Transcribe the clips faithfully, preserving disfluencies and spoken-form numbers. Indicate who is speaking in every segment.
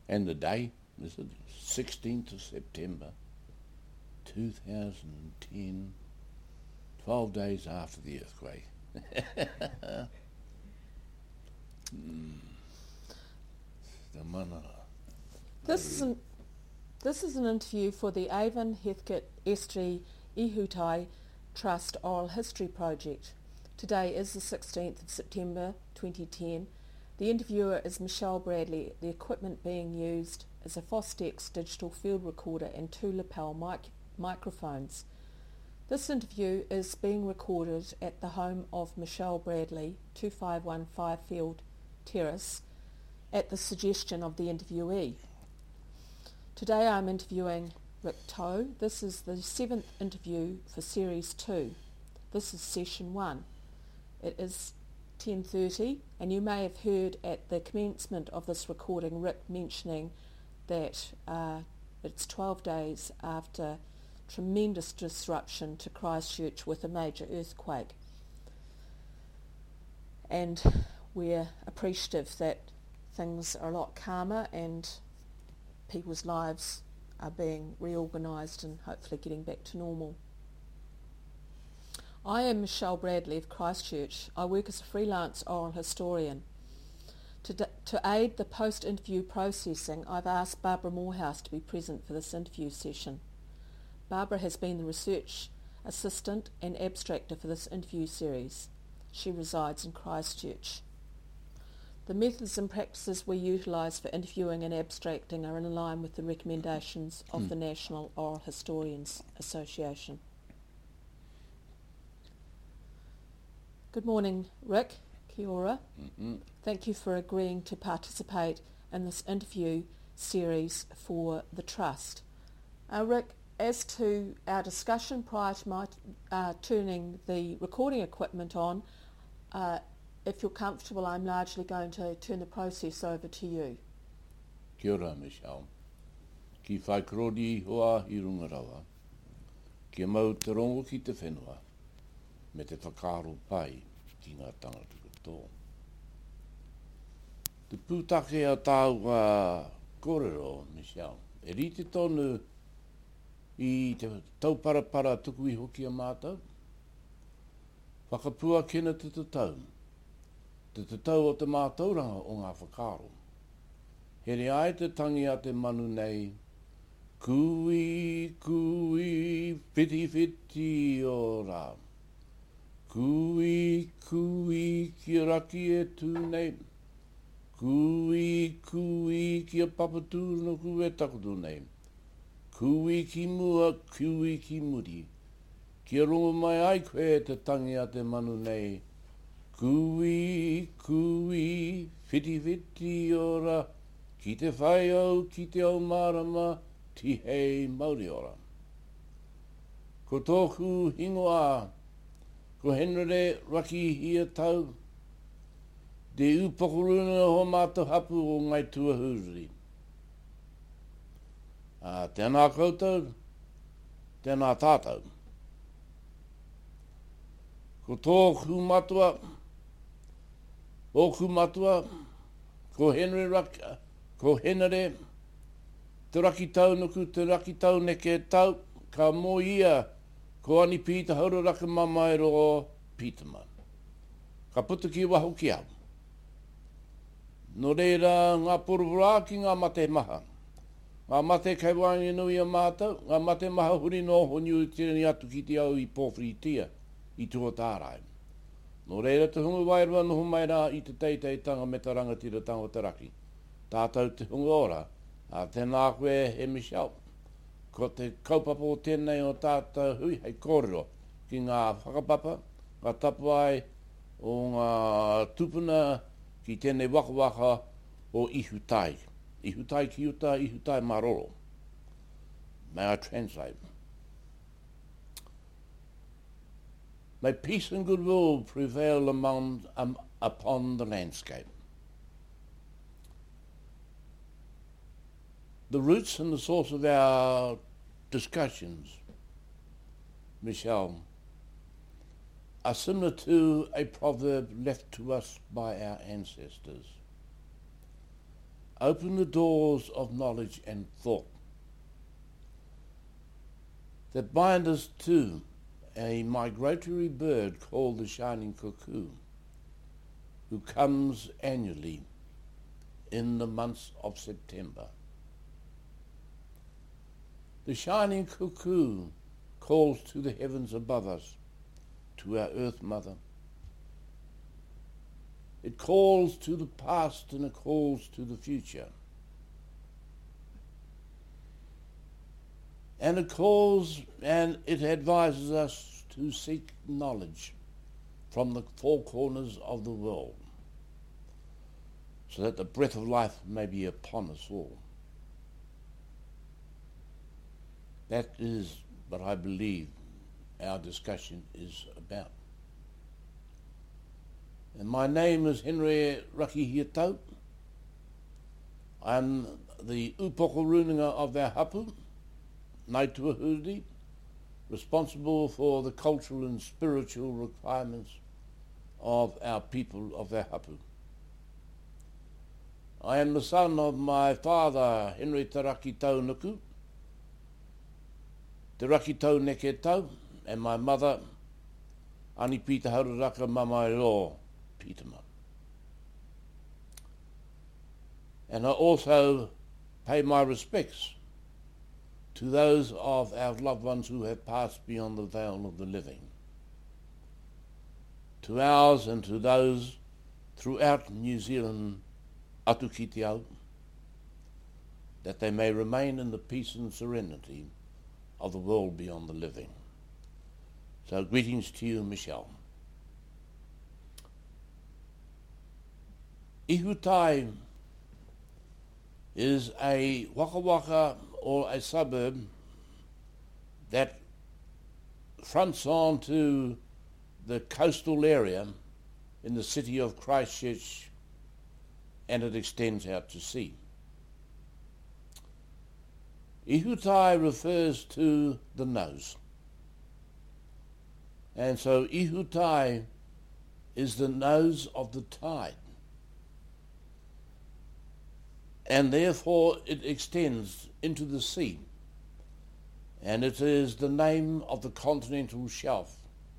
Speaker 1: And the day is the sixteenth of September, two thousand ten, twelve days after the earthquake. mm. The mana.
Speaker 2: This is an this is an interview for the Avon Heathcote Estuary Ihutai Trust Oral History Project. Today is the sixteenth of September twenty ten. The interviewer is Michelle Bradley. The equipment being used is a Fostex digital field recorder and two lapel mic- microphones. This interview is being recorded at the home of Michelle Bradley, two five one Firefield Terrace, at the suggestion of the interviewee. Today I'm interviewing Rick Toe. This is the seventh interview for Series two. This is Session one. It is ten thirty, and you may have heard at the commencement of this recording Rick mentioning that uh, it's twelve days after tremendous disruption to Christchurch with a major earthquake. And we're appreciative that things are a lot calmer and people's lives are being reorganised and hopefully getting back to normal. I am Michelle Bradley of Christchurch. I work as a freelance oral historian. To, d- to aid the post-interview processing, I've asked Barbara Morehouse to be present for this interview session. Barbara has been the research assistant and abstractor for this interview series. She resides in Christchurch. The methods and practices we utilise for interviewing and abstracting are in line with the recommendations of mm. the National Oral Historians Association. Good morning, Rick. Kia ora.
Speaker 1: Mm-hmm.
Speaker 2: Thank you for agreeing to participate in this interview series for the Trust. Uh, Rick, as to our discussion prior to my uh, turning the recording equipment on, uh, if you're comfortable, I'm largely going to turn the process over to you.
Speaker 1: Kia ora, Michelle. Ki whai korori hoa i rungarawa. Kia mau te rongo ki te whenua. Me te whakaro pai ki ngā tangata tō. Te pūtake a tāu a kōrero, Michelle, e rite tonu i te tauparapara tuku i hoki a mātou. Whakapua kena te tatau. Te tatau o te mātauranga o ngā whakaro. Here ai te tangi a te manu nei, kui, kui, whiti, whiti o rā. Kui, kui, kia raki e tū nei. Kui, kui, kia papatū no ku e takutu nei. Kui ki mua, kui ki muri. Kia rongo mai ai koe te tangi a te manu nei. Kui, kui, whiti, whiti ora. Ki te whai au, ki te au marama, ti hei mauri ora. Ko tōku hingoa, ko henere raki hia tau, te upokuruna ho mātou hapu o ngai tuahuriri. Uh, tēnā koutou, tēnā tātou. Ko tōku matua, oku matua, ko henere raki, ko henere, te raki tau nuku, te raki tau neke tau, ka mō ia, ko ani pīta haura raka mamaero o pītama. Ka putu ki waho ki au. No reira ngā poruvura ki ngā mate maha. Ngā mate kai wangi nui a mātou, ngā mate maha huri no honiu tirani atu ki te au i pōwhiritia, i tuatārai. No reira te hunga wairua no humaira i te teitei tanga me ta rangatira tango te raki. Tātou te hunga ora, a tēnā koe he Michelle. Ko te kaupapa o tēnei o tātou hui hei kōrero ki ngā whakapapa, ngā tapuai o ngā tupuna ki tēnei waka waka o Ihutai. Ihutai ki uta, Ihutai maroro. May I translate? May peace and goodwill prevail among, um, upon the landscape. The roots and the source of our discussions, Michelle, are similar to a proverb left to us by our ancestors. open the doors of knowledge and thought that bind us to a migratory bird called the shining cuckoo, who comes annually in the months of September. The shining cuckoo calls to the heavens above us, to our earth mother. It calls to the past and it calls to the future. And it calls and it advises us to seek knowledge from the four corners of the world, so that the breath of life may be upon us all. That is what I believe our discussion is about. And my name is Henry Rakihiatau. I'm the upoko runga of our hapu, Naituahuriri, responsible for the cultural and spiritual requirements of our people of our hapu. I am the son of my father, Henry Te Raki Taunuku, Te Raki Tau Neke Tau, and my mother, Ani Pita Hauraraka Mamairo Pitama. And I also pay my respects to those of our loved ones who have passed beyond the veil of the living, to ours and to those throughout New Zealand, atu ki te au, that they may remain in the peace and serenity of the world beyond the living. So greetings to you, Michelle. Ihutai is a waka waka or a suburb that fronts on to the coastal area in the city of Christchurch, and it extends out to sea. Ihutai refers to the nose. And so Ihutai is the nose of the tide. And therefore it extends into the sea. And it is the name of the continental shelf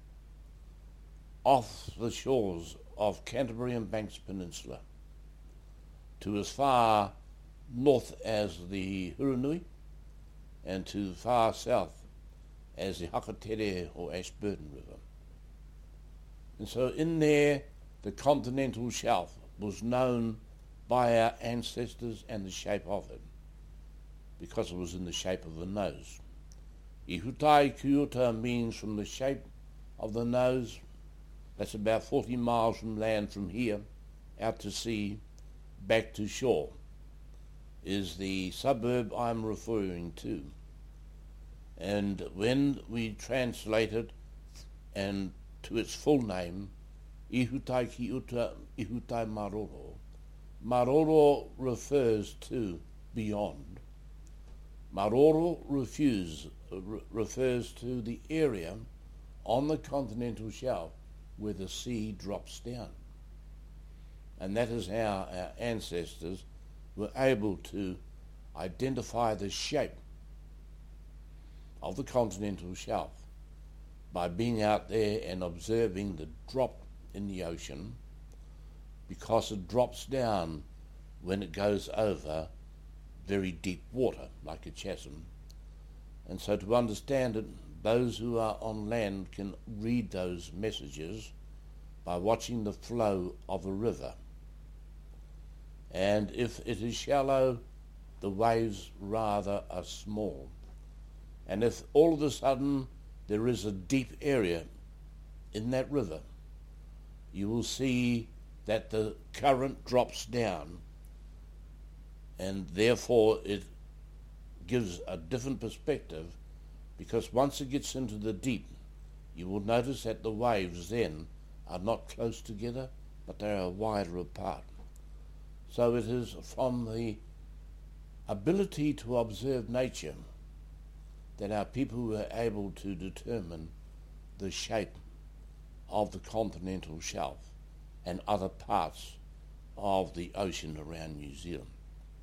Speaker 1: off the shores of Canterbury and Banks Peninsula to as far north as the Hurunui and to far south as the Hakatere or Ashburton River. And so in there, the continental shelf was known by our ancestors and the shape of it, because it was in the shape of a nose. Ihutai Kiuta means from the shape of the nose. That's about forty miles from land from here, out to sea, back to shore, is the suburb I'm referring to. And when we translate it and to its full name, Ihutai Kiuta Ihutai Maroro, Maroro refers to beyond. Maroro refuse, re- refers to the area on the continental shelf where the sea drops down. And that is how our ancestors were able to identify the shape of the continental shelf by being out there and observing the drop in the ocean, because it drops down when it goes over very deep water, like a chasm. And so to understand it, those who are on land can read those messages by watching the flow of a river. And if it is shallow, the waves rather are small. And if all of a sudden there is a deep area in that river, you will see that the current drops down, and therefore it gives a different perspective, because once it gets into the deep, you will notice that the waves then are not close together, but they are wider apart. So it is from the ability to observe nature that our people were able to determine the shape of the continental shelf and other parts of the ocean around New Zealand.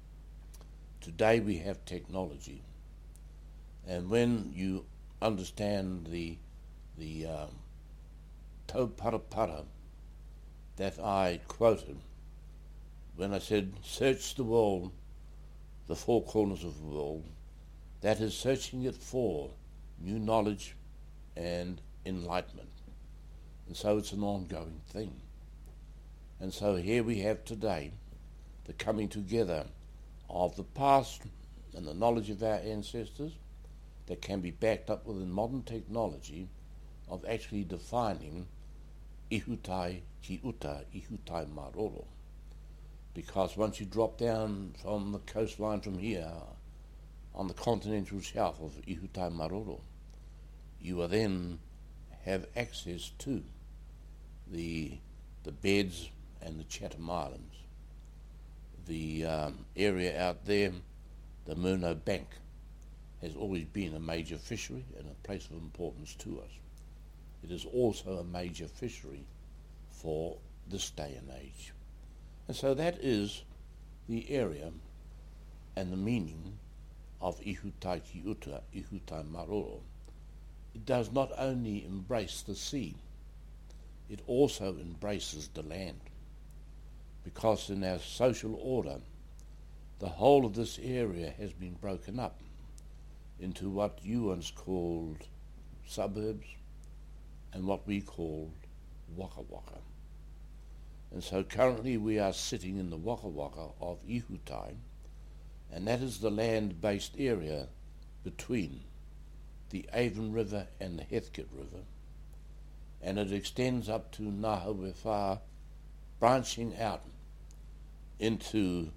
Speaker 1: Today we have technology, and when you understand the the um, tauparapara that I quoted when I said, search the world, the four corners of the world, that is searching it for new knowledge and enlightenment. And so it's an ongoing thing. And so here we have today the coming together of the past and the knowledge of our ancestors that can be backed up with modern technology of actually defining ihutai ki uta, ihutai maroro. Because once you drop down from the coastline from here, on the continental shelf of ihutai maroro, you will then have access to the the beds and the Chatham Islands. The um, area out there, the Murno Bank, has always been a major fishery and a place of importance to us. It is also a major fishery for this day and age. And so that is the area and the meaning of ihutai ki uta, ihutai maroro. It does not only embrace the sea, it also embraces the land. Because in our social order, the whole of this area has been broken up into what you once called suburbs and what we called waka waka. And so currently we are sitting in the waka waka of Ihutai, and that is the land-based area between the Avon River and the Heathcote River, and it extends up to Ngāhauwhewha, branching out into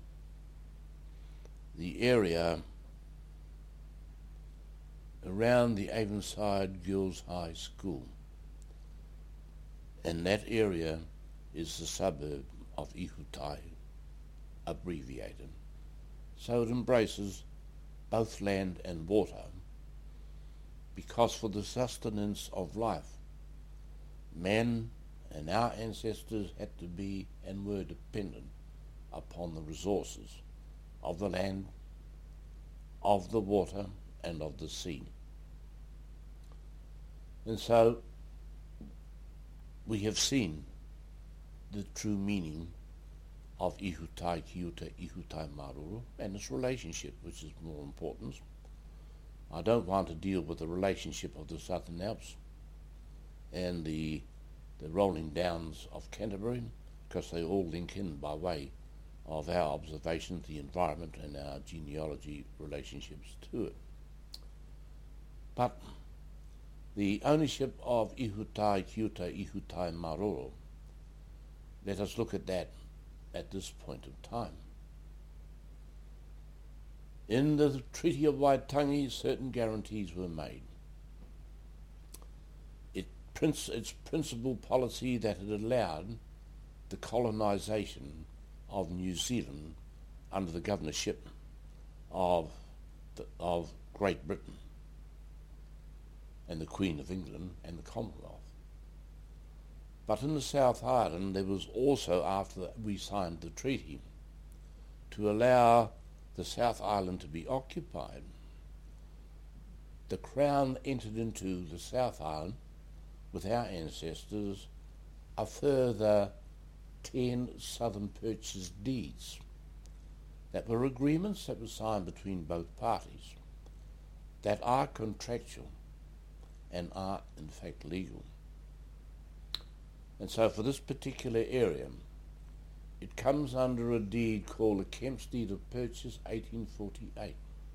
Speaker 1: the area around the Avonside Girls High School. And that area is the suburb of Ihutai, abbreviated. So it embraces both land and water, because for the sustenance of life, man and our ancestors had to be and were dependent upon the resources of the land, of the water, and of the sea. And so we have seen the true meaning of ihutai ki uta, ihutai maroro, and its relationship, which is more important. I don't want to deal with the relationship of the Southern Alps and the the rolling downs of Canterbury, because they all link in by way of our observations, the environment, and our genealogy relationships to it. But the ownership of ihutai ki uta, ihutai maroro, let us look at that at this point of time. In the Treaty of Waitangi, certain guarantees were made. It princ- its principal policy that it allowed the colonisation of New Zealand under the governorship of the, of Great Britain and the Queen of England and the Commonwealth. But in the South Island, there was also, after we signed the treaty, to allow the South Island to be occupied. The Crown entered into the South Island with our ancestors a further ten Southern Purchase deeds that were agreements that were signed between both parties that are contractual and are in fact legal. And so for this particular area, it comes under a deed called the Kemp's Deed of Purchase eighteen forty-eight.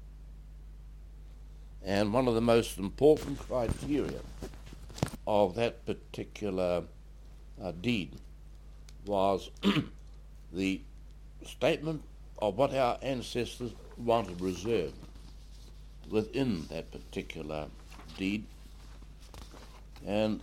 Speaker 1: And one of the most important criteria of that particular uh, deed was the statement of what our ancestors wanted reserved within that particular deed. And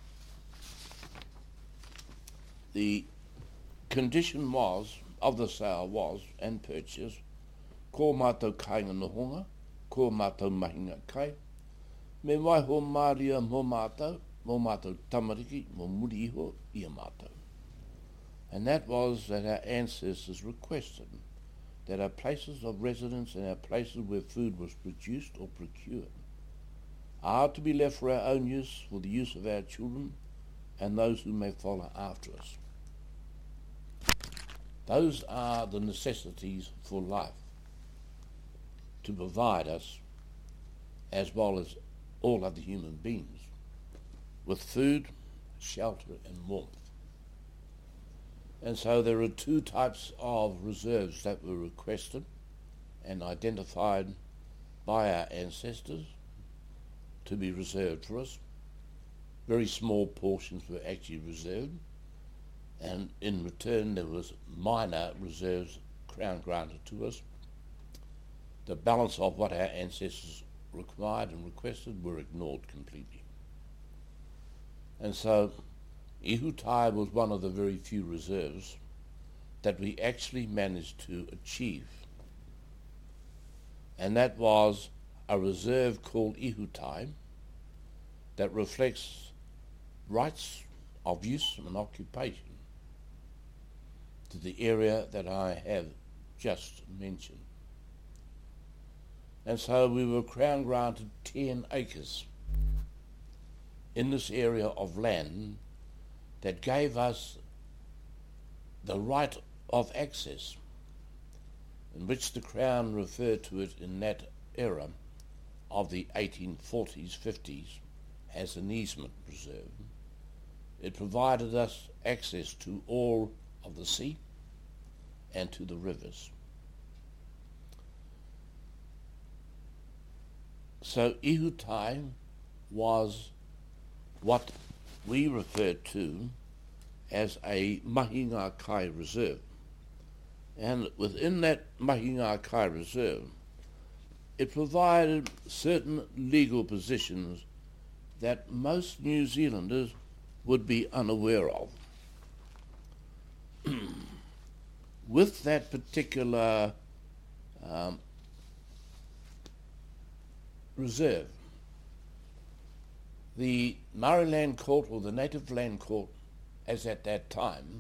Speaker 1: the condition was, of the sale was, and purchase, ko mātou kāinga nohonga, ko mātou mahinga kai, me waiho māria mō mātou, mō mātou tamariki, mō muri iho, ia mātou. And that was that our ancestors requested that our places of residence and our places where food was produced or procured are to be left for our own use, for the use of our children and those who may follow after us. Those are the necessities for life, to provide us, as well as all other human beings, with food, shelter and warmth. And so there are two types of reserves that were requested and identified by our ancestors to be reserved for us. Very small portions were actually reserved, and in return there was minor reserves Crown granted to us. The balance of what our ancestors required and requested were ignored completely. And so Ihutai was one of the very few reserves that we actually managed to achieve. And that was a reserve called Ihutai that reflects rights of use and occupation to the area that I have just mentioned. And so we were Crown granted ten acres in this area of land that gave us the right of access, in which the Crown referred to it in that era of the eighteen forties, fifties as an easement reserve. It provided us access to all of the sea and to the rivers. So Ihutai was what we referred to as a Mahinga Kai reserve. And within that Mahinga Kai reserve, it provided certain legal positions that most New Zealanders would be unaware of. With that particular um, reserve, the Maori Land Court, or the Native Land Court, as at that time,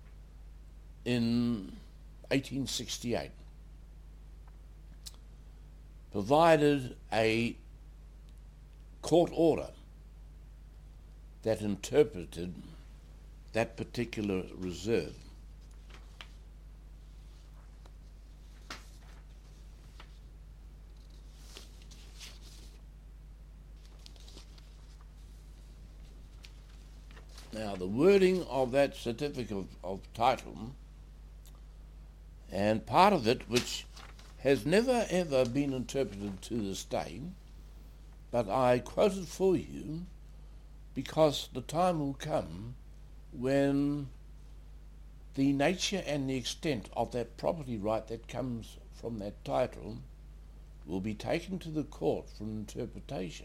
Speaker 1: in eighteen sixty-eight, provided a court order that interpreted that particular reserve. Now, the wording of that certificate of, of title, and part of it which has never ever been interpreted to this day, but I quote it for you because the time will come when the nature and the extent of that property right that comes from that title will be taken to the court for interpretation.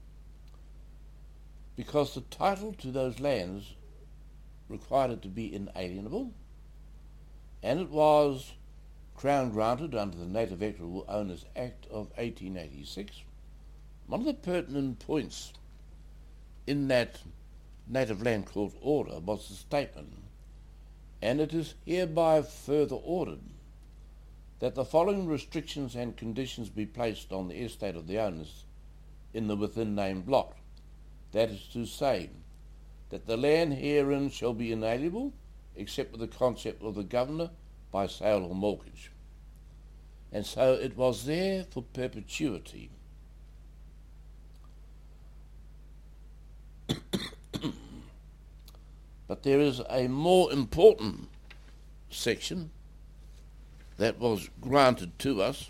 Speaker 1: Because the title to those lands required it to be inalienable, and it was Crown granted under the Native Equitable Owners Act of eighteen eighty-six. One of the pertinent points in that Native Land Court order was the statement, and it is hereby further ordered that the following restrictions and conditions be placed on the estate of the owners in the within named block. That is to say, that the land herein shall be inalienable, except with the concept of the governor by sale or mortgage. And so it was there for perpetuity. But there is a more important section that was granted to us,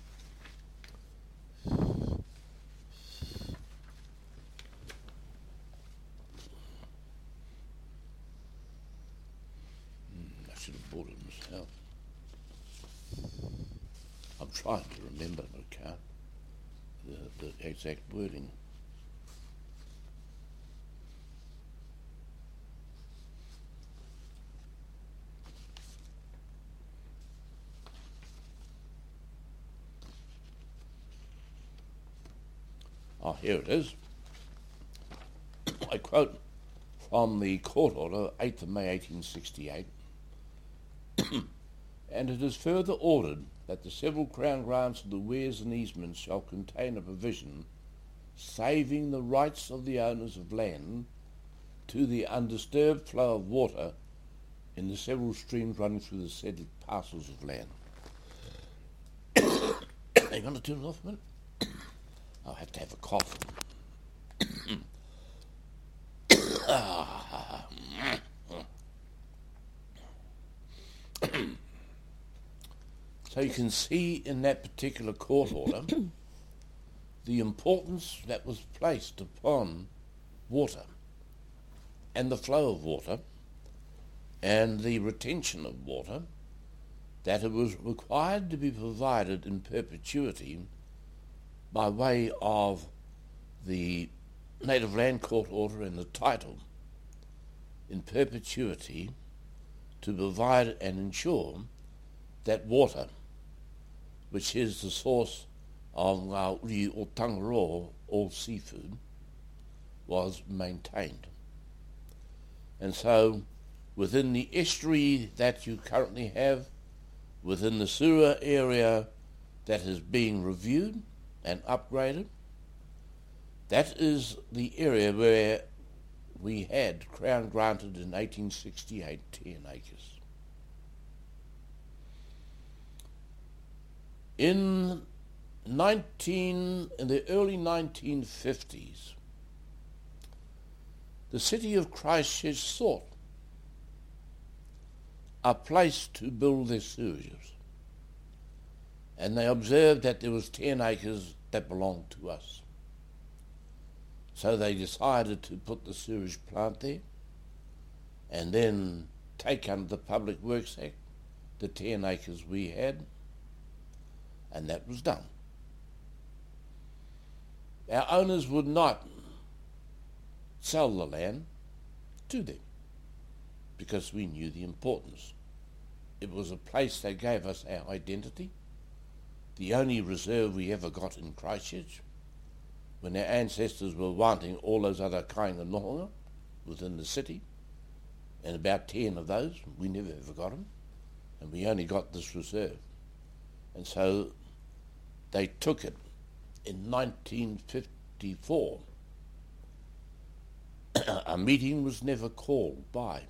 Speaker 1: trying to remember, but can't, the, the exact wording. Oh, here it is. I quote from the court order, eighth of May eighteen sixty-eight. And it is further ordered that the several Crown grants of the wares and easements shall contain a provision saving the rights of the owners of land to the undisturbed flow of water in the several streams running through the said parcels of land. Are you going to turn it off a minute? I'll have to have a cough. So you can see in that particular court order the importance that was placed upon water and the flow of water and the retention of water, that it was required to be provided in perpetuity by way of the Native Land Court order and the title in perpetuity to provide and ensure that water, which is the source of ngā uri o Tangaroa, all seafood, was maintained. And so within the estuary that you currently have, within the Sura area that is being reviewed and upgraded, that is the area where we had Crown granted in eighteen sixty-eight ten acres. In nineteen in the early nineteen fifties, the city of Christchurch sought a place to build their sewages, and they observed that there was ten acres that belonged to us. So they decided to put the sewage plant there and then take under the Public Works Act the ten acres we had, and that was done. Our owners would not sell the land to them because we knew the importance. It was a place that gave us our identity, the only reserve we ever got in Christchurch, when our ancestors were wanting all those other kāinga nohonga within the city, and about ten of those, we never ever got them, and we only got this reserve. And so they took it in nineteen fifty-four. A meeting was never called by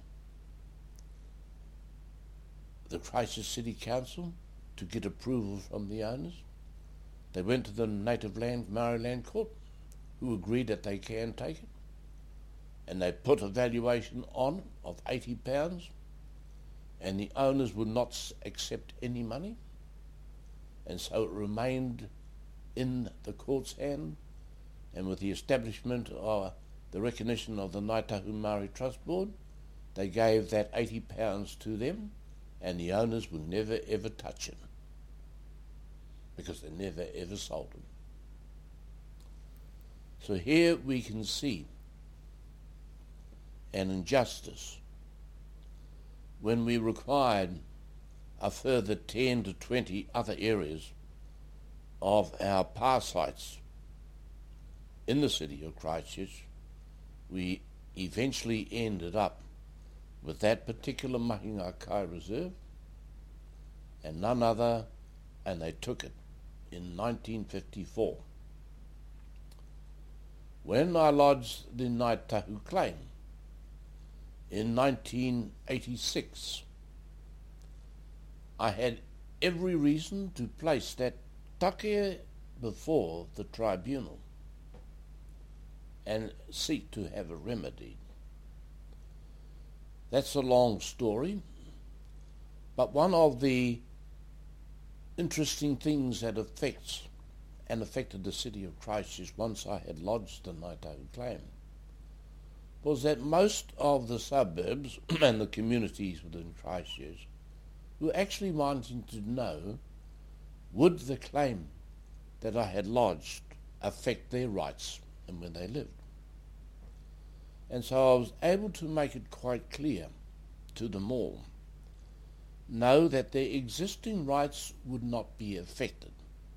Speaker 1: the Christchurch City Council to get approval from the owners. They went to the Native Land, Maori Land Court, who agreed that they can take it, and they put a valuation on of eighty pounds, and the owners would not accept any money, and so it remained in the court's hand, and with the establishment of the recognition of the Ngāi Tahu Māori Trust Board, they gave that eighty pounds to them, and the owners would never ever touch it, because they never ever sold it. So here we can see an injustice when we required a further ten to twenty other areas of our parasites in the city of Christchurch. We eventually ended up with that particular Mahinga Kai Reserve and none other, and they took it in nineteen fifty-four. When I lodged the Ngāi Tahu claim in nineteen eighty-six, I had every reason to place that take before the tribunal and seek to have a remedy. That's a long story, but one of the interesting things that affects and affected the city of Christchurch once I had lodged the Ngāi Tahu claim was that most of the suburbs and the communities within Christchurch were actually wanting to know, would the claim that I had lodged affect their rights and where they lived? And so I was able to make it quite clear to them all, no, that their existing rights would not be affected.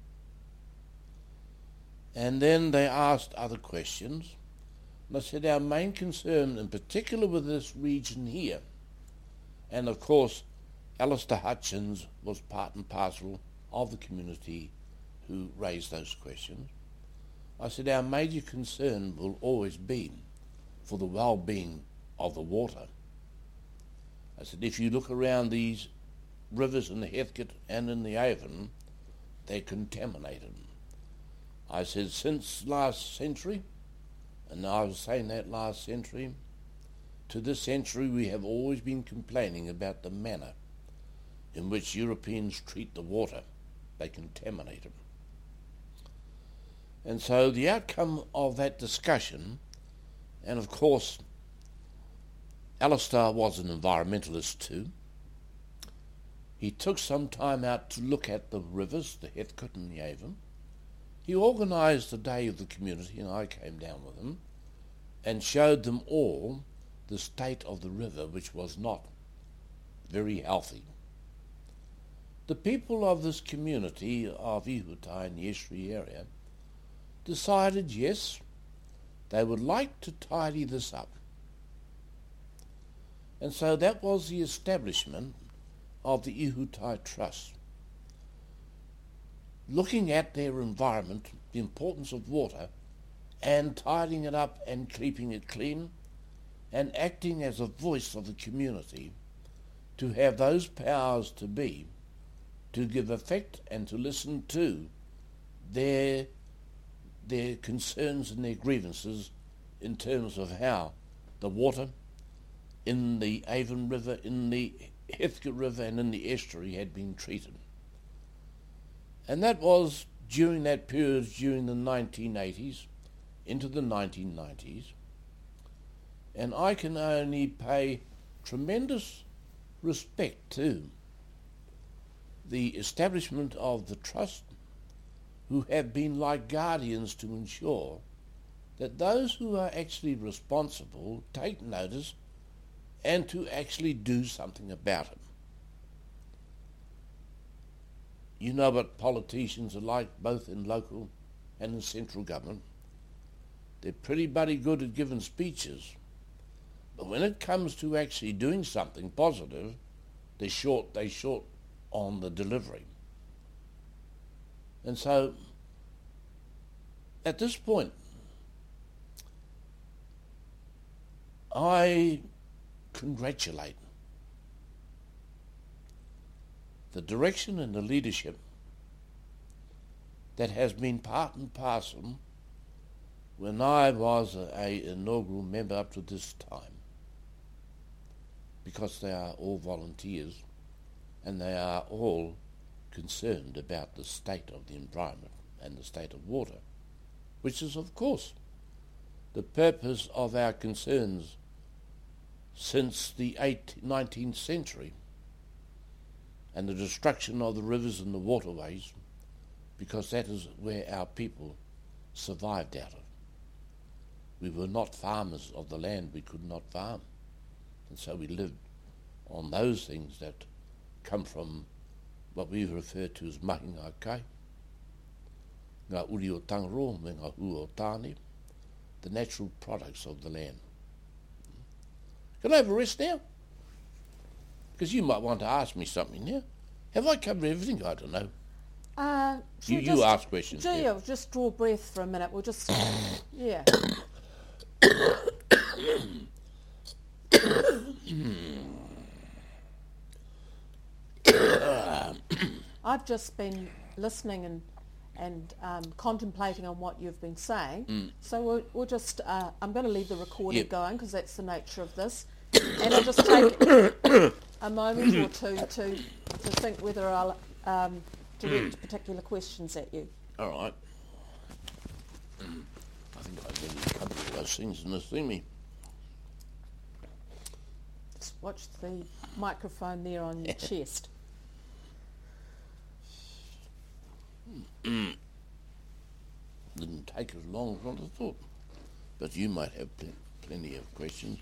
Speaker 1: And then they asked other questions, and I said our main concern in particular with this region here, and of course Alistair Hutchins was part and parcel of the community who raised those questions. I said our major concern will always be for the well-being of the water. I said if you look around these rivers in the Heathcote and in the Avon, they're contaminated. I said since last century, and I was saying that last century, to this century we have always been complaining about the manner in which Europeans treat the water. They contaminate it. And so the outcome of that discussion, and of course Alistair was an environmentalist too, he took some time out to look at the rivers, the Heathcote and the Avon. He organised the day of the community, and I came down with him, and showed them all the state of the river, which was not very healthy. The people of this community of Ihutai in the estuary area decided, yes, they would like to tidy this up. And so that was the establishment of the Ihutai Trust, looking at their environment, the importance of water, and tidying it up and keeping it clean, and acting as a voice of the community to have those powers to be, to give effect and to listen to their their concerns and their grievances in terms of how the water in the Avon River, in the Heathcote River and in the estuary had been treated. And that was during that period, during the nineteen eighties into the nineteen nineties. And I can only pay tremendous respect to the establishment of the trust, who have been like guardians to ensure that those who are actually responsible take notice and to actually do something about it. You know what politicians are like, both in local and in central government. They're pretty bloody good at giving speeches, but when it comes to actually doing something positive, they're short, they're short on the delivery. And so, at this point, I congratulate the direction and the leadership that has been part and parcel when I was a, a inaugural member up to this time, because they are all volunteers and they are all concerned about the state of the environment and the state of water, which is, of course, the purpose of our concerns since the nineteenth century and the destruction of the rivers and the waterways, because that is where our people survived out of. We were not farmers of the land, we could not farm, and so we lived on those things that come from what we refer to as mahi ngā kai, ngā uri o Tangaroa me ngā hu o Tāne, the natural products of the land. Can I have a rest now? Because you might want to ask me something now. Have I covered everything? I don't know.
Speaker 2: Uh,
Speaker 1: you
Speaker 2: you just,
Speaker 1: ask questions.
Speaker 2: Gee, yeah, just draw breath for a minute. We'll just, yeah. I've just been listening and and um, contemplating on what you've been saying. Mm. So we'll, we'll just, uh, I'm going to leave the recording yep. going because that's the nature of this. And I'll just take a moment or two to, to think whether I'll um, direct particular questions at you.
Speaker 1: All right. I think I've really covered all those things in this thingy.
Speaker 2: Just watch the microphone there on your chest.
Speaker 1: Didn't take as long as I thought, but you might have pl- plenty of questions.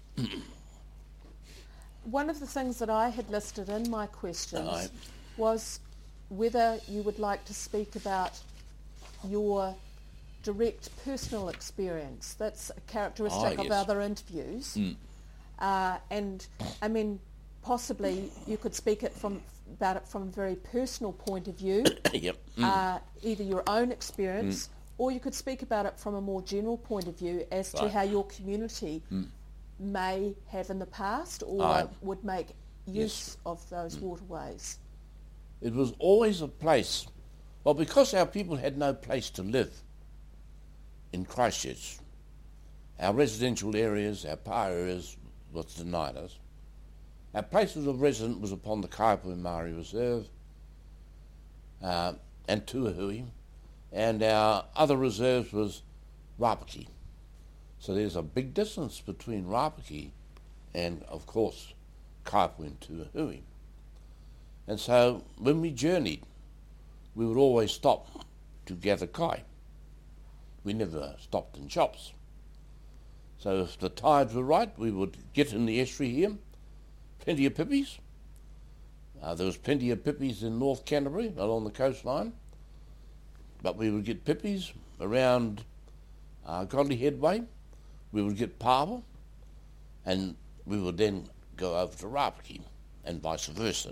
Speaker 2: One of the things that I had listed in my questions
Speaker 1: Aye.
Speaker 2: was whether you would like to speak about your direct personal experience. That's a characteristic
Speaker 1: oh,
Speaker 2: of
Speaker 1: yes.
Speaker 2: other interviews.
Speaker 1: Mm.
Speaker 2: Uh, and, I mean, possibly you could speak it from about it from a very personal point of view,
Speaker 1: yep. mm.
Speaker 2: uh, either your own experience, mm. or you could speak about it from a more general point of view as
Speaker 1: right.
Speaker 2: to how your community
Speaker 1: mm.
Speaker 2: may have in the past or
Speaker 1: Aye.
Speaker 2: would make use
Speaker 1: yes.
Speaker 2: of those
Speaker 1: mm.
Speaker 2: waterways.
Speaker 1: It was always a place, well, because our people had no place to live in Christchurch, our residential areas, our power areas was denied us. Our places of residence was upon the Kaipui Maori Reserve uh, and Tuahui, and our other reserves was Rapaki. So there's a big distance between Rapaki and, of course, Kaipui and Tuahui. And so when we journeyed, we would always stop to gather kai. We never stopped in shops. So if the tides were right, we would get in the estuary here, plenty of pippies. Uh, there was plenty of pippies in North Canterbury along the coastline, but we would get pippies around uh, Godley Headway. We would get pawa, and we would then go over to Rapaki, and vice versa.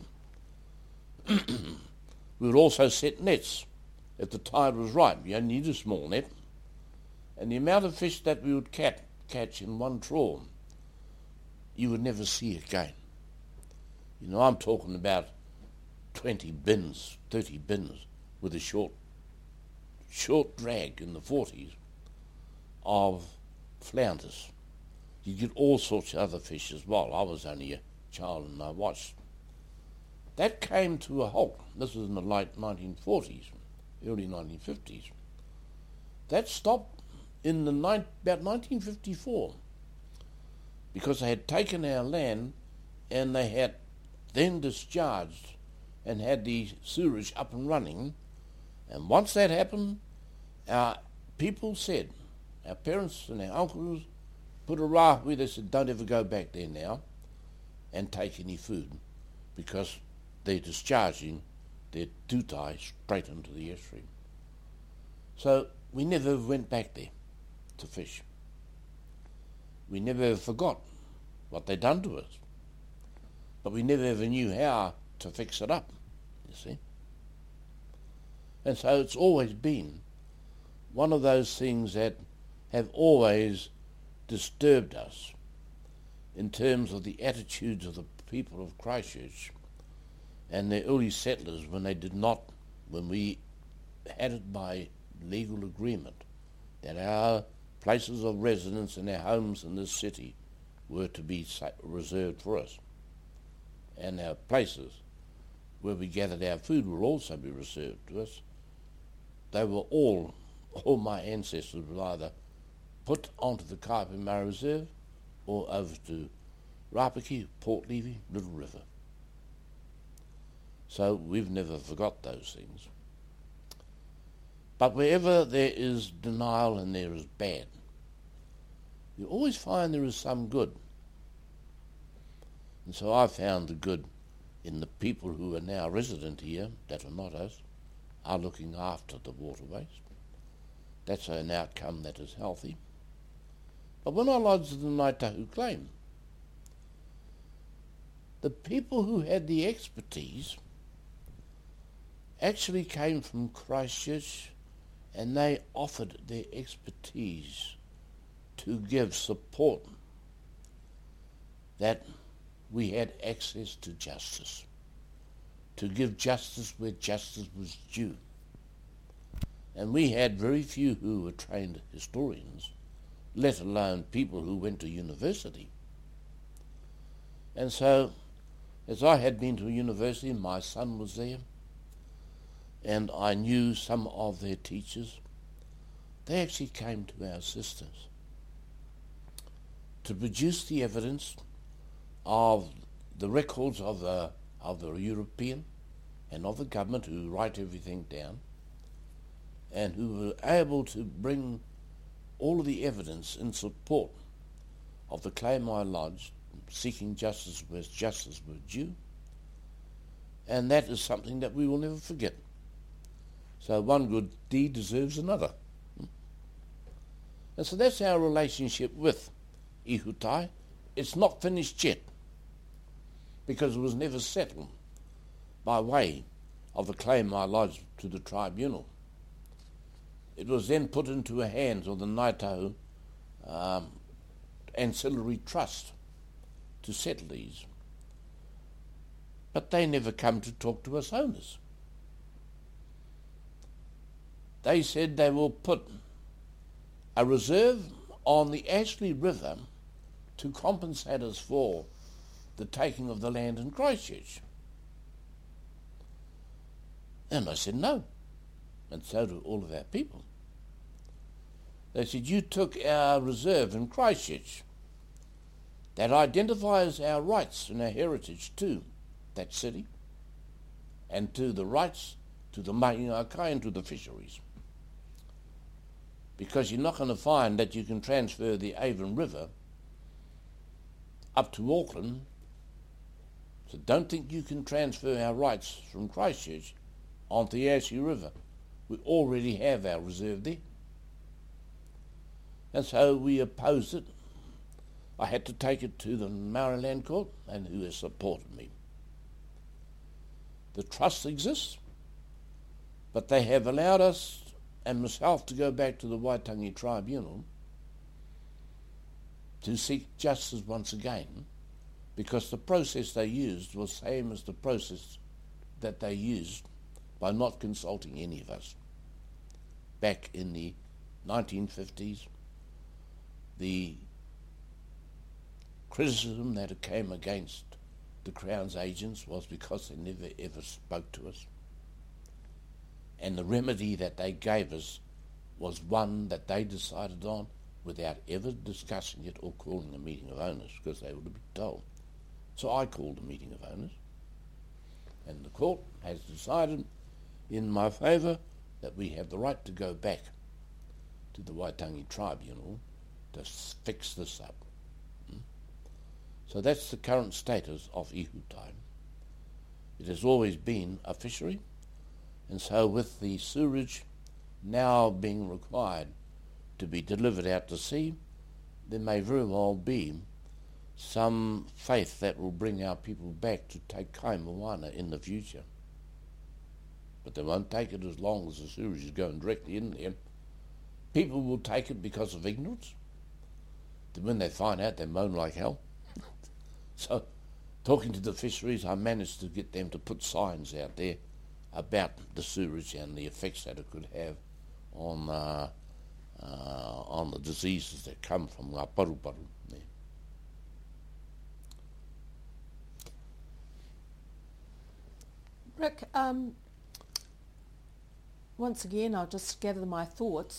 Speaker 1: We would also set nets if the tide was right. You only need a small net. And the amount of fish that we would cat, catch in one trawl, you would never see again. You know, I'm talking about twenty bins, thirty bins, with a short, short drag in the forties of flounders. You get all sorts of other fish as well. I was only a child and I watched. That came to a halt. This was in the late nineteen forties, early nineteen fifties. That stopped in the ni- about nineteen fifty-four because they had taken our land and they had then discharged and had the sewerage up and running. And once that happened, our people said, our parents and our uncles put a rahui, they said, don't ever go back there now and take any food because they're discharging their tutai straight into the estuary. So we never went back there to fish. We never forgot what they'd done to us. But we never ever knew how to fix it up, you see. And so it's always been one of those things that have always disturbed us in terms of the attitudes of the people of Christchurch and the early settlers when they did not, when we had it by legal agreement that our places of residence and our homes in this city were to be reserved for us. And our places where we gathered our food will also be reserved to us. They were all, all my ancestors were either put onto the Kaipui Maori Reserve or over to Rapaki, Port Levy, Little River. So we've never forgot those things. But wherever there is denial and there is bad, you always find there is some good. And so I found the good in the people who are now resident here, that are not us, are looking after the waterways. That's an outcome that is healthy. But when I lodged the Ngāi Tahu claim, the people who had the expertise actually came from Christchurch, and they offered their expertise to give support that we had access to justice, to give justice where justice was due. And we had very few who were trained historians, let alone people who went to university. And so, as I had been to university, my son was there, and I knew some of their teachers, they actually came to our sisters to produce the evidence of the records of the, of the European and of the government who write everything down, and who were able to bring all of the evidence in support of the claim I lodged, seeking justice where justice was due. And that is something that we will never forget. So one good deed deserves another. And so that's our relationship with Ihutai. It's not finished yet. because it was never settled by way of a claim I lodged to the tribunal. It was then put into the hands of the Ngaitahu um, Ancillary Trust to settle these. But they never come to talk to us owners. They said they will put a reserve on the Ashley River to compensate us for the taking of the land in Christchurch. And I said no, and so do all of our people. They said, you took our reserve in Christchurch that identifies our rights and our heritage to that city and to the rights to the Mahiakai and to the fisheries. Because you're not going to find that you can transfer the Avon River up to Auckland, so don't think you can transfer our rights from Christchurch onto the Ashley River. We already have our reserve there. And so we opposed it. I had to take it to the Maori Land Court, and who has supported me. The trust exists, but they have allowed us and myself to go back to the Waitangi Tribunal to seek justice once again, because the process they used was the same as the process that they used by not consulting any of us. Back in the nineteen fifties, the criticism that it came against the Crown's agents was because they never ever spoke to us. And the remedy that they gave us was one that they decided on without ever discussing it or calling a meeting of owners, because they would have been told. So I called a meeting of owners, and the court has decided in my favour that we have the right to go back to the Waitangi Tribunal to fix this up. Hmm? So that's the current status of Ihutai. It has always been a fishery, and so with the sewerage now being required to be delivered out to sea, there may very well be some faith that will bring our people back to take Kaimoana in the future. But they won't take it as long as the sewerage is going directly in there. People will take it because of ignorance. Then when they find out, they moan like hell. So, talking to the fisheries, I managed to get them to put signs out there about the sewerage and the effects that it could have on uh, uh, on the diseases that come from ngā paru-paru. Yeah.
Speaker 2: Rick, um, once again, I'll just gather my thoughts.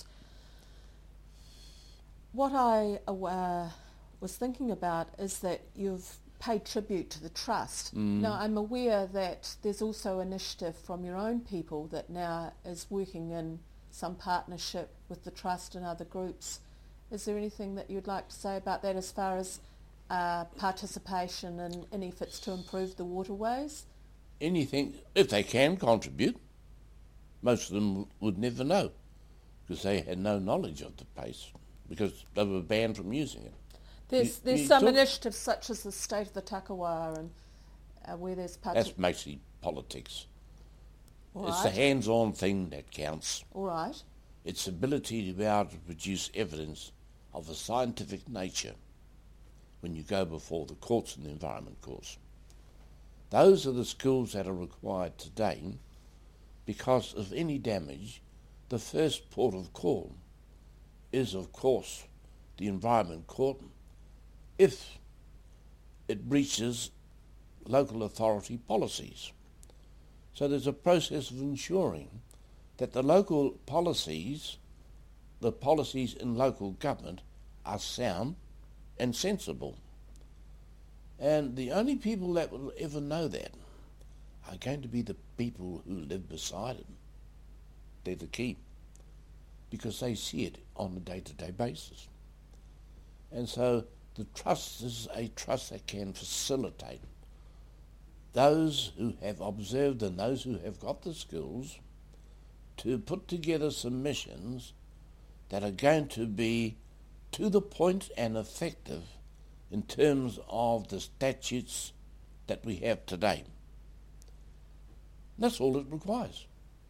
Speaker 2: What I uh, was thinking about is that you've paid tribute to the trust.
Speaker 1: Mm.
Speaker 2: Now, I'm aware that there's also initiative from your own people that now is working in some partnership with the trust and other groups. Is there anything that you'd like to say about that as far as uh, participation in, in efforts to improve the waterways?
Speaker 1: Anything, if they can contribute. Most of them would never know, because they had no knowledge of the place, because they were banned from using it.
Speaker 2: There's
Speaker 1: You-
Speaker 2: there's
Speaker 1: you
Speaker 2: some
Speaker 1: talk-
Speaker 2: initiatives such as the State of the Takawa and uh, where there's partic-
Speaker 1: That's mostly politics.
Speaker 2: All
Speaker 1: It's
Speaker 2: right.
Speaker 1: the hands-on thing that counts.
Speaker 2: All right.
Speaker 1: Its ability to be able to produce evidence of a scientific nature when you go before the courts and the environment courts. Those are the skills that are required today, because of any damage, the first port of call is, of course, the environment court, if it breaches local authority policies. So there's a process of ensuring that the local policies, the policies in local government, are sound and sensible. And the only people that will ever know that are going to be the people who live beside it. They're the key, because they see it on a day-to-day basis. And so the trust is a trust that can facilitate those who have observed and those who have got the skills to put together submissions that are going to be to the point and effective in terms of the statutes that we have today. That's all it requires.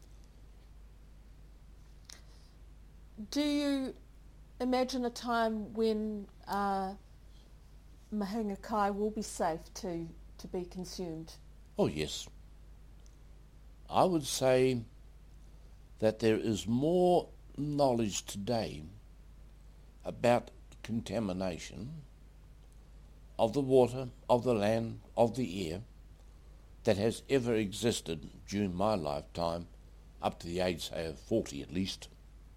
Speaker 2: Do you imagine a time when uh, Mahinga Kai will be safe to, to be consumed?
Speaker 1: Oh yes. I would say that there is more knowledge today about contamination of the water, of the land, of the air that has ever existed during my lifetime, up to the age, say, of forty at least.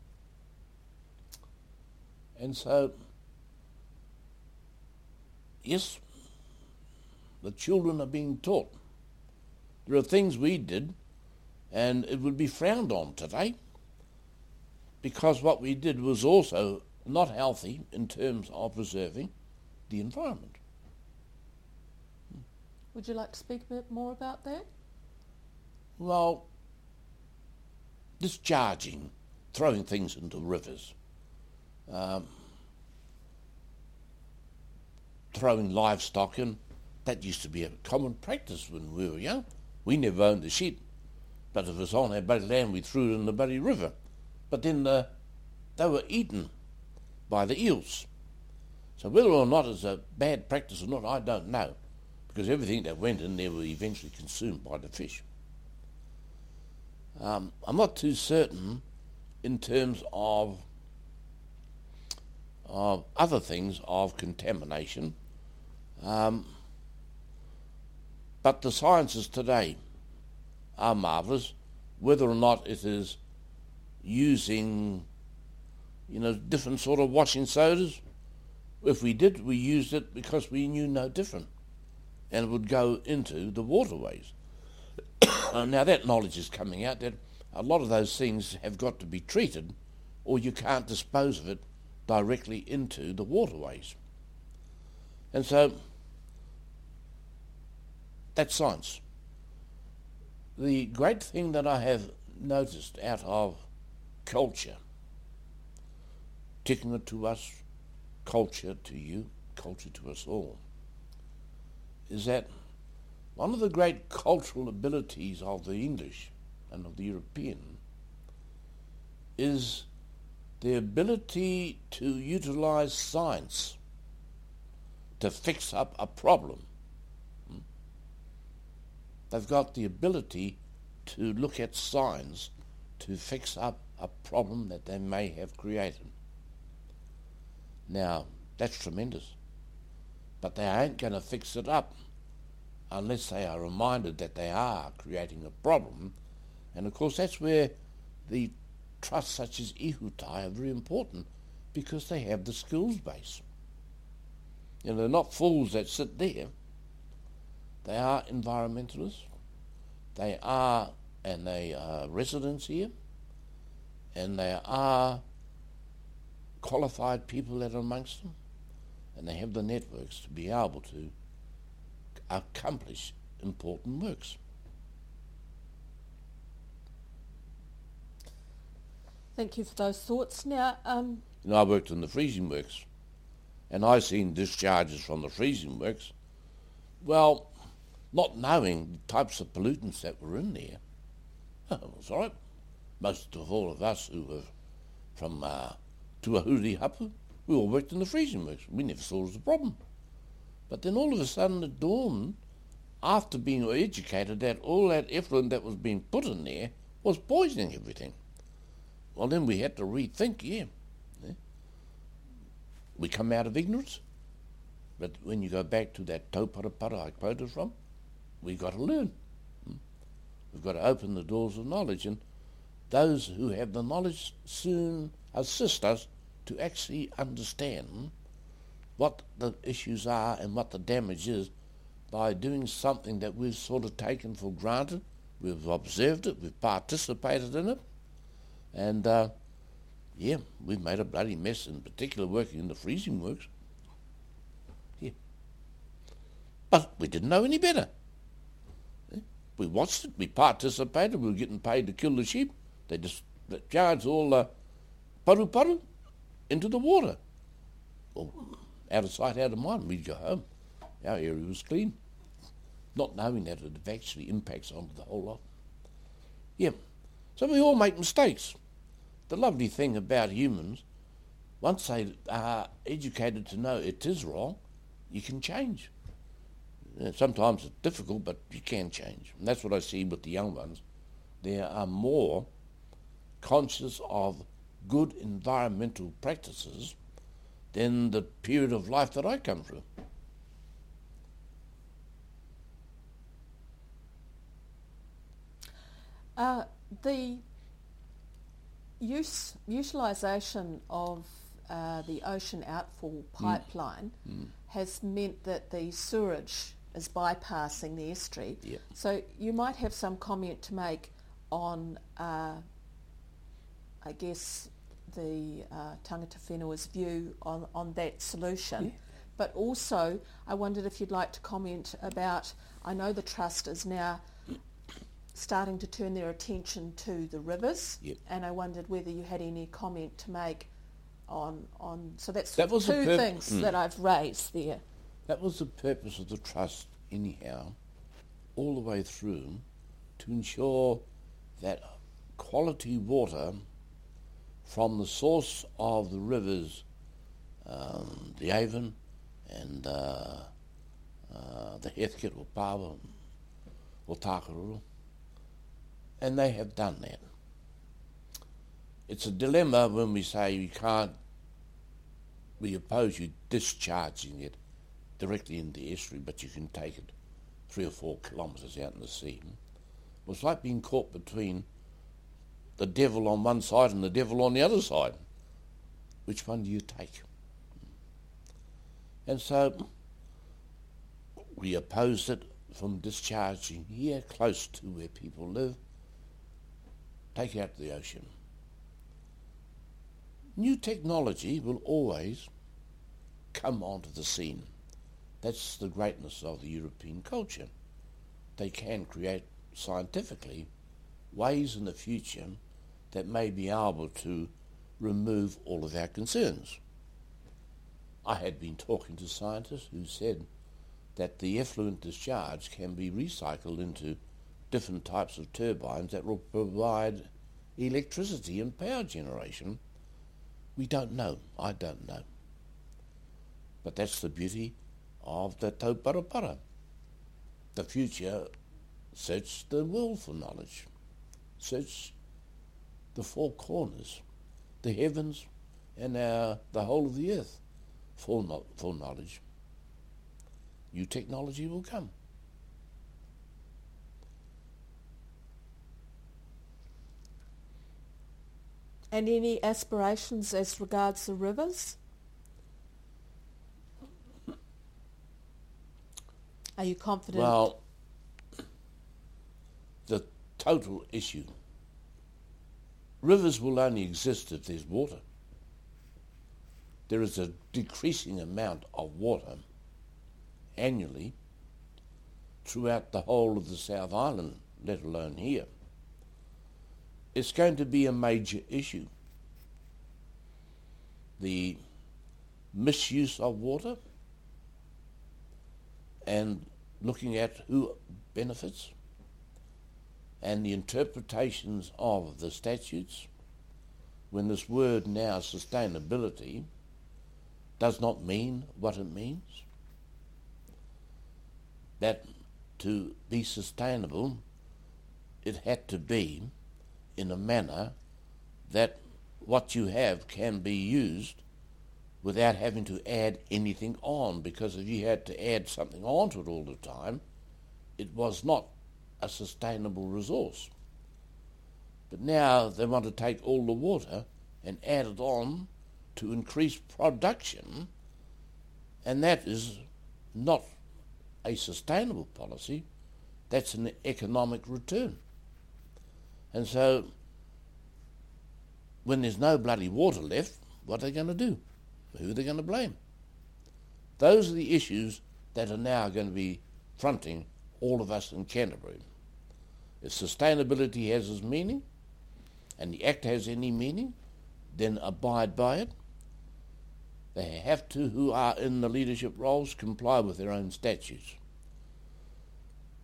Speaker 1: And so, yes, the children are being taught. There are things we did, and it would be frowned on today, because what we did was also not healthy in terms of preserving the environment.
Speaker 2: Would you like to speak a bit more about that?
Speaker 1: Well, discharging, throwing things into rivers, um, throwing livestock in, that used to be a common practice when we were young. We never owned the sheep, but if it was on our bloody land, we threw it in the bloody river. But then uh, they were eaten by the eels. So whether or not it's a bad practice or not, I don't know, because everything that went in there was eventually consumed by the fish. Um, I'm not too certain in terms of, of other things of contamination, um, but the sciences today are marvellous, whether or not it is using, you know, different sort of washing sodas. If we did, we used it because we knew no different, and it would go into the waterways. Now that knowledge is coming out that a lot of those things have got to be treated, or you can't dispose of it directly into the waterways. And so that's science. The great thing that I have noticed out of culture, taking it to us, culture to you, culture to us all, is that one of the great cultural abilities of the English and of the European is the ability to utilize science to fix up a problem. They've got the ability to look at science to fix up a problem that they may have created. Now, that's tremendous, but they ain't going to fix it up unless they are reminded that they are creating a problem. And of course that's where the trusts such as Ihutai are very important, because they have the skills base. You know, they're not fools that sit there. They are environmentalists. They are, and they are residents here, and they are qualified people that are amongst them, and they have the networks to be able to accomplish important works.
Speaker 2: Thank you for those thoughts. Now, um,
Speaker 1: you know, I worked in the freezing works, and I seen discharges from the freezing works. Well, not knowing the types of pollutants that were in there, it was all right. Most of all of us who were from uh, Tuahuri Hapu, we all worked in the freezing works. We never saw it as a problem. But then all of a sudden it dawned, after being educated, that all that effluent that was being put in there was poisoning everything. Well, then we had to rethink, yeah. yeah. We come out of ignorance, but when you go back to that tauparapara I quoted from, we've got to learn. We've got to open the doors of knowledge, and those who have the knowledge soon assist us to actually understand what the issues are and what the damage is by doing something that we've sort of taken for granted. We've observed it, we've participated in it, and uh, yeah, we've made a bloody mess, in particular working in the freezing works. Yeah. But we didn't know any better. Yeah. We watched it, we participated, we were getting paid to kill the sheep. They just discharged all uh, paru paru into the water. Well, out of sight, out of mind, we'd go home. Our area was clean. not knowing that it actually impacts on the whole lot. Yeah, so we all make mistakes. The lovely thing about humans, once they are educated to know it is wrong, you can change. Uh, Sometimes it's difficult, but you can change. And that's what I see with the young ones. They are more conscious of good environmental practices than the period of life that I come through.
Speaker 2: Uh, the use utilisation of uh, the ocean outfall pipeline
Speaker 1: Mm.
Speaker 2: has meant that the sewerage is bypassing the estuary.
Speaker 1: Yep.
Speaker 2: So you might have some comment to make on, uh, I guess, the uh, Tangata Whenua's view on, on that solution.
Speaker 1: Yeah.
Speaker 2: But also, I wondered if you'd like to comment about, I know the Trust is now starting to turn their attention to the rivers,
Speaker 1: Yep.
Speaker 2: and I wondered whether you had any comment to make on, on so that's
Speaker 1: That was the
Speaker 2: two
Speaker 1: purp-
Speaker 2: things
Speaker 1: mm.
Speaker 2: that I've raised there.
Speaker 1: That was the purpose of the Trust anyhow, all the way through, to ensure that quality water from the source of the rivers, um, the Avon and uh, uh, the Heathcote or Pawa or Takaruru, and they have done that. It's a dilemma when we say you can't, we oppose you discharging it directly in the estuary, but you can take it three or four kilometres out in the sea. Well, it's like being caught between the devil on one side and the devil on the other side. Which one do you take? And so we opposed it from discharging here close to where people live, take it out to the ocean. New technology will always come onto the scene. That's the greatness of the European culture. They can create scientifically ways in the future that may be able to remove all of our concerns. I had been talking to scientists who said that the effluent discharge can be recycled into different types of turbines that will provide electricity and power generation. We don't know. I don't know. But that's the beauty of the tauparapara. The future search the world for knowledge. Search the four corners, the heavens and our, the whole of the earth for, no, for knowledge. New technology will come.
Speaker 2: And any aspirations as regards the rivers? Are you confident?
Speaker 1: Well, the total issue, rivers will only exist if there's water. There is a decreasing amount of water annually throughout the whole of the South Island, let alone here. It's going to be a major issue. The misuse of water and looking at who benefits and the interpretations of the statutes when this word now, sustainability, does not mean what it means. That to be sustainable, it had to be in a manner that what you have can be used without having to add anything on, because if you had to add something onto it all the time, it was not a sustainable resource. But now they want to take all the water and add it on to increase production, and that is not a sustainable policy, that's an economic return. And so, when there's no bloody water left, what are they going to do? Who are they going to blame? Those are the issues that are now going to be fronting all of us in Canterbury. If sustainability has its meaning, and the Act has any meaning, then abide by it. They have to, who are in the leadership roles, comply with their own statutes.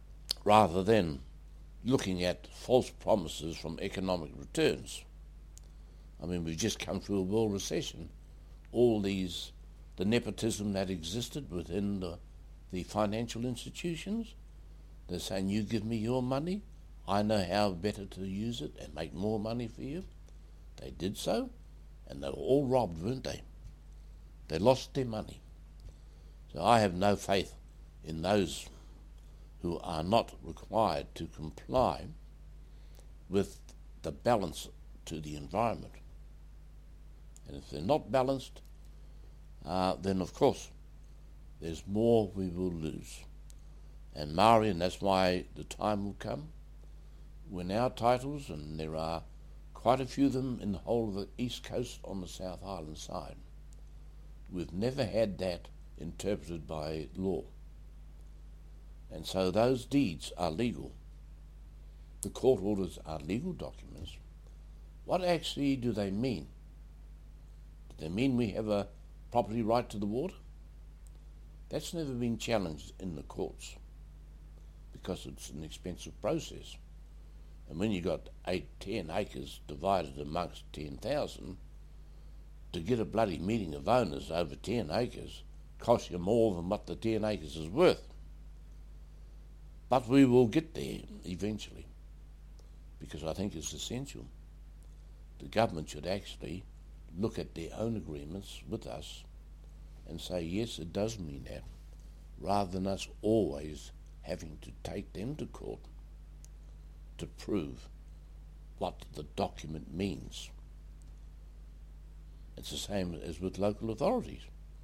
Speaker 1: rather than looking at false promises from economic returns. I mean, we've just come through a world recession. All these, the nepotism that existed within the, the financial institutions, they're saying, you give me your money, I know how better to use it and make more money for you. They did so, and they were all robbed, weren't they? They lost their money. So I have no faith in those who are not required to comply with the balance to the environment. And if they're not balanced, uh, then of course there's more we will lose. And Maori, and that's why the time will come when our titles, and there are quite a few of them in the whole of the East Coast on the South Island side, we've never had that interpreted by law. And so those deeds are legal. The court orders are legal documents. What actually do they mean? Do they mean we have a property right to the water? That's never been challenged in the courts because it's an expensive process. And when you got eight, ten acres divided amongst ten thousand, to get a bloody meeting of owners over ten acres costs you more than what the ten acres is worth. But we will get there eventually, because I think it's essential. The government should actually look at their own agreements with us and say, yes, it does mean that, rather than us always having to take them to court to prove what the document means. It's the same as with local authorities.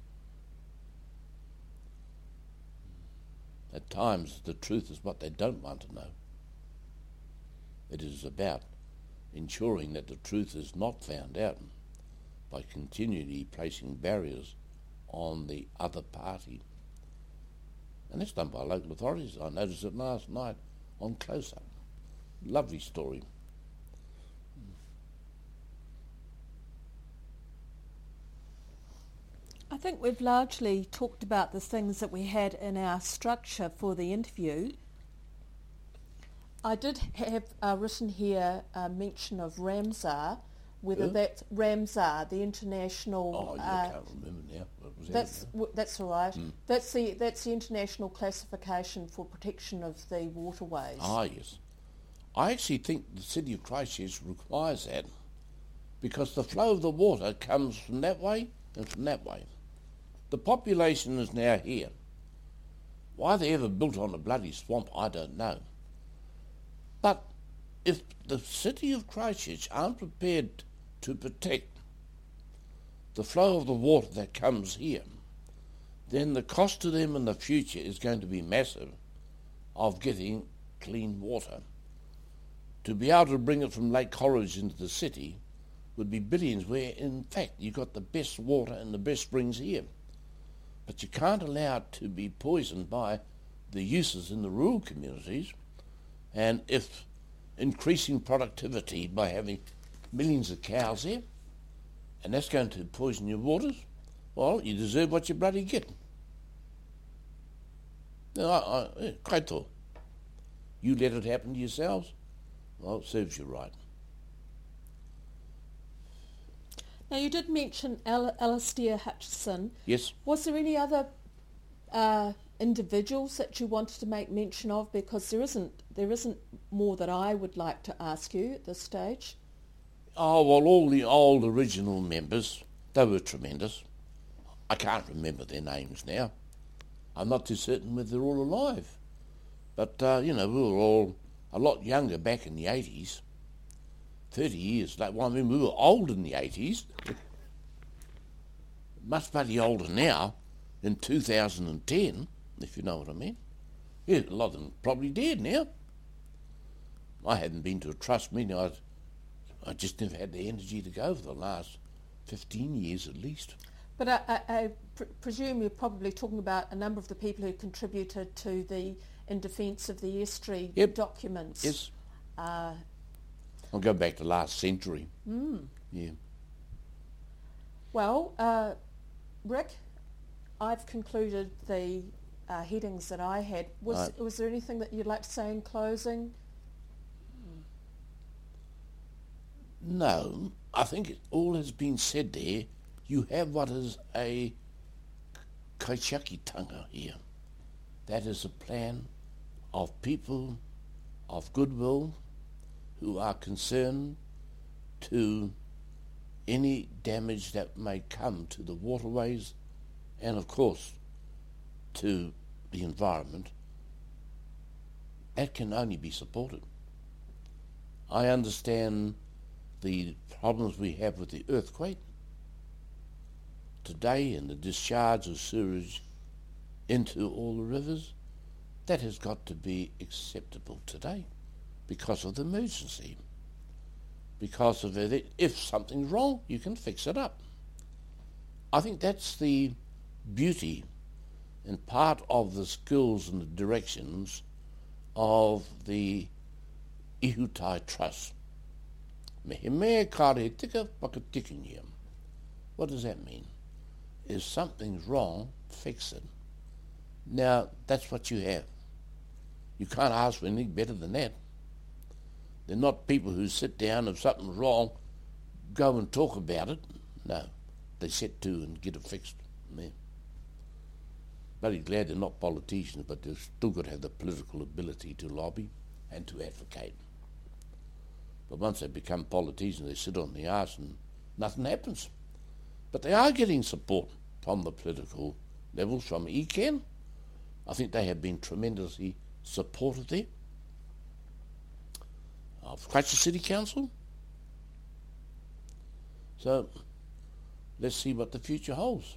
Speaker 1: At times, the truth is what they don't want to know. It is about ensuring that the truth is not found out by continually placing barriers on the other party. And that's done by local authorities. I noticed it last night on Close Up. Lovely story.
Speaker 2: I think we've largely talked about the things that we had in our structure for the interview. I did have uh, written here a mention of Ramsar, whether
Speaker 1: Yeah.
Speaker 2: that's Ramsar, the international.
Speaker 1: Oh, yeah,
Speaker 2: uh,
Speaker 1: I can't remember now. What was that
Speaker 2: That's
Speaker 1: about?
Speaker 2: w- that's all right.
Speaker 1: Mm.
Speaker 2: That's the that's the international classification for protection of the waterways.
Speaker 1: Ah, yes. I actually think the city of Christchurch requires that because the flow of the water comes from that way and from that way. The population is now here. Why they ever built on a bloody swamp, I don't know. But if the city of Christchurch aren't prepared to protect the flow of the water that comes here, then the cost to them in the future is going to be massive of getting clean water. To be able to bring it from Lake Coleridge into the city would be billions, where in fact you've got the best water and the best springs here. But you can't allow it to be poisoned by the uses in the rural communities. And if increasing productivity by having millions of cows there, and that's going to poison your waters, well, you deserve what you bloody get. No, I, I, kaito. You let it happen to yourselves, well, it serves you right.
Speaker 2: Now, you did mention Al- Alastair Hutchison.
Speaker 1: Yes.
Speaker 2: Was there any other uh, individuals that you wanted to make mention of? Because there isn't there isn't more that I would like to ask you at this stage.
Speaker 1: Oh, well, all the old original members, they were tremendous. I can't remember their names now. I'm not too certain whether they're all alive. But, uh, you know, we were all a lot younger back in the eighties. thirty years later. Well, I mean, we were old in the eighties. Much bloody older now in two thousand ten, if you know what I mean. Yeah, a lot of them probably dead now. I hadn't been to a trust meeting. I, I just never had the energy to go for the last fifteen years at least.
Speaker 2: But I, I, I pr- presume you're probably talking about a number of the people who contributed to the in defence of the estuary
Speaker 1: Yep.
Speaker 2: documents.
Speaker 1: Yes.
Speaker 2: Uh,
Speaker 1: I'll go back to last century.
Speaker 2: mm.
Speaker 1: Yeah.
Speaker 2: Well, uh, Rick, I've concluded the uh, headings that I had. Was,
Speaker 1: right.
Speaker 2: was there anything that you'd like to say in closing?
Speaker 1: No, I think it all has been said there. You have what is a kaitiakitanga here. That is a plan of people of goodwill who are concerned to any damage that may come to the waterways and, of course, to the environment. That can only be supported. I understand the problems we have with the earthquake today and the discharge of sewage into all the rivers. That has got to be acceptable today because of the emergency. Because of it, if something's wrong, you can fix it up. I think that's the beauty and part of the skills and the directions of the Ihutai Trust. Me he mea kare tika whakatikingia. What does that mean? If something's wrong, fix it. Now, that's what you have. You can't ask for anything better than that. They're not people who sit down, if something's wrong, go and talk about it. No, they sit to and get it fixed. Yeah. Bloody glad they're not politicians, but they've still got to have the political ability to lobby and to advocate. But once they become politicians, they sit on the arse and nothing happens. But they are getting support from the political levels, from E C A N. I think they have been tremendously supportive there. Of Christchurch City Council. So let's see what the future holds.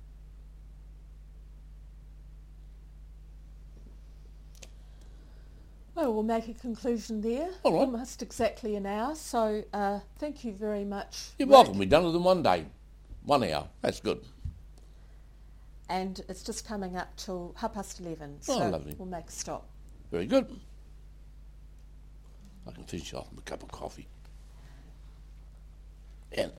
Speaker 2: Well, we'll make a conclusion there.
Speaker 1: All right.
Speaker 2: Almost exactly an hour. So uh, thank you very much.
Speaker 1: You're
Speaker 2: Rick.
Speaker 1: welcome. We've done it in one day. One hour. That's good.
Speaker 2: And it's just coming up till half past eleven.
Speaker 1: Oh,
Speaker 2: so
Speaker 1: lovely.
Speaker 2: We'll make a stop.
Speaker 1: Very good. I can finish off with a cup of coffee. And